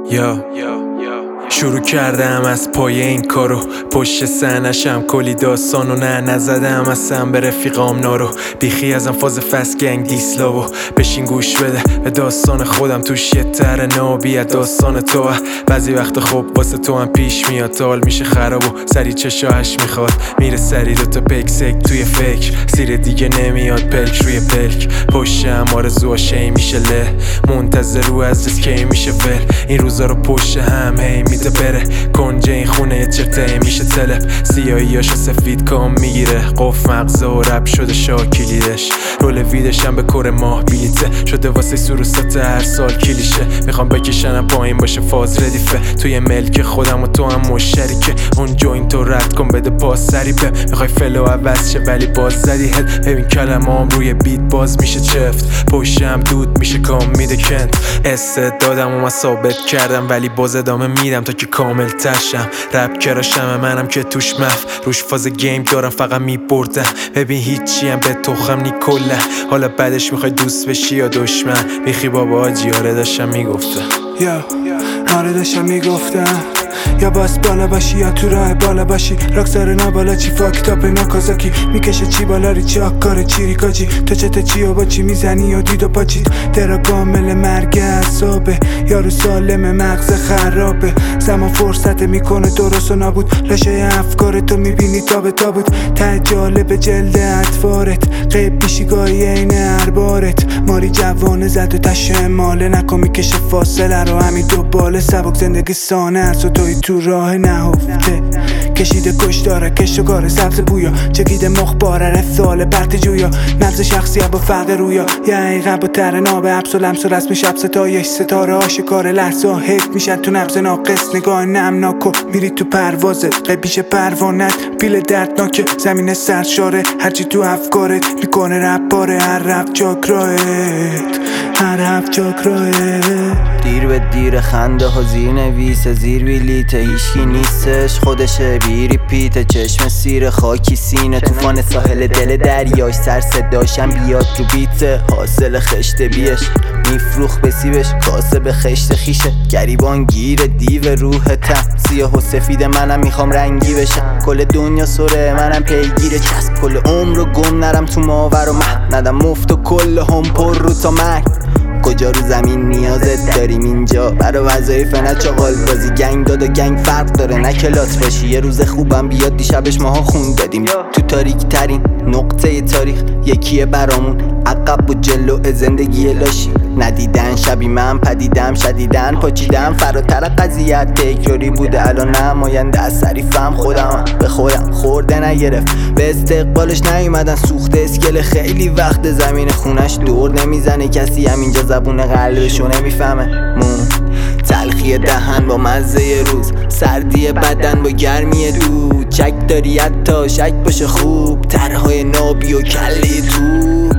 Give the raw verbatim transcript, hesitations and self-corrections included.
یا شروع کردم از پای این کارو، پشت صحنه‌شم کلی داستان و نه نزدم اصلا به رفیقام نارو. بیخی ازم فاز فست گنگ دیسلاو، بشین گوش بده به داستان خودم، توش یه تر نابی داستان تو. بعضی وقت خب واسه تو هم پیش میاد، تال میشه خراب و سری چشاهش میخواد میره سری دوتا پکسک توی فکر، سیر دیگه نمیاد پلک روی پلک. پشتم آرزوها شی میشه له، منتظر رو از جس کی میشه ول. این روزا رو پشت هم هی میده بره، کنجه این خونه یه چرته میشه تلپ. سیاهیاشو سفید کام میگیره، قف مغزه و رب شده شاه کلیدش. رول ویدشم به کور ماه بیلیته شده واسه سروسات هر سال کلیشه. میخوام بکشنم پایین باشه فاز ردیفه، توی ملک خودم و تو هم مشترکه. اون جوین تو رد کن بده پاس سریبه، میخوای فلو عوض شه ولی باز زدی هد. ببین کلمام روی بیت باز میشه چفت، پشتم دود میشه کام میده کند. استعدادم و من ثابت کردم ولی باز ادامه میدم تا که کامل تشم. رپ کراشم منم که توش مف، روش فاز گیم دارم فقط میبردم. ببین هیچی هم به تخم نی کله، حالا بعدش میخوای دوست بشی یا دشمن. بیخی بابا آجی آره داشتم میگفتم یا آره داشتم میگفتم یا باس بالا باشی یا تو راه بالا باشی. راکسار نبالا چی فاکتاپ ناکازاکی، میکشه چی بالاری چی آکار چی ریکاجی. تو چته چی و با چی میزنی و دید و پاچی. درا کامل مرگ اعصابه، یارو سالم مغز خرابه. زمان فرصت میکنه درست و نابود، لاشه افکار تو میبینی تابه تابود. ته جالب جلد اطوارت، قیب پیشی گاهی این اربارت. ماری جوانه زد و تشه ماله، نکن میکشه فاصله رو همین دو باله. سبک زندگی سانه هست و توی تو راه نهفته، کشیده کش داره کش و کار سبز بویا. چکیده مخباره رفتال پرت جویا، نبض شخصی با فرق رویا. یه عقب و تر نابه حبس و لمس و رسم شب ستایش. ستاره آشکار لحظه ها حیف میشن تو نبض ناقص. نگاه نمناکو میری تو پروازت، قبیش پروانت پیل دردناکه. زمین سرشاره هرچی تو افکارت میکنه رپ باره. هر رپ چاکراهت، هر رپ چاکراهت. دیر به دیر خنده ها زیر نویسه، زیر ویلیته هیچکی نیستش خودشه. بیری پیته چشم سیر خاکی سینه، توفان ساحل دل دریاش. سر صداشم بیاد رو بیته، حاصل خشت بیش میفروخ به سیبش. کاسه به خشت خیشه، گریبان گیر دیو روح تم. سیاه و سفید منم میخوام رنگی بشم، کل دنیا سره منم پیگیر چسب. کل عمر رو گم نرم تو ماور و مه، ندم مفت و کل هم پر رو تا مرگ. کجا رو زمین نیازت داریم اینجا، برا وظایف نه چاقال بازی. گنگ داد و گنگ فرق داره نه کلاس باشی. یه روز خوبم بیاد دیشبش ماها خون دادیم تو تاریک ترین نقطه تاریخ. یکیه برامون عقب و جلو زندگی لاشی. ندیدن شبی من پدیدم شدیدن پاچیدم. فراتر قضیت تکراری بوده الان نماینده از صریفم. خودم به خودم خورده نگرفت، به استقبالش نیومدن. سوخته اسکل خیلی وقت زمین خونش دور نمیزنه. کسی همینجا زبون قلبشو نمیفهمه. مون تلخی دهن با مزه روز، سردی بدن با گرمی دود. چک داری حتی شک باشه خوب، طرحهای نابی و کلی تو.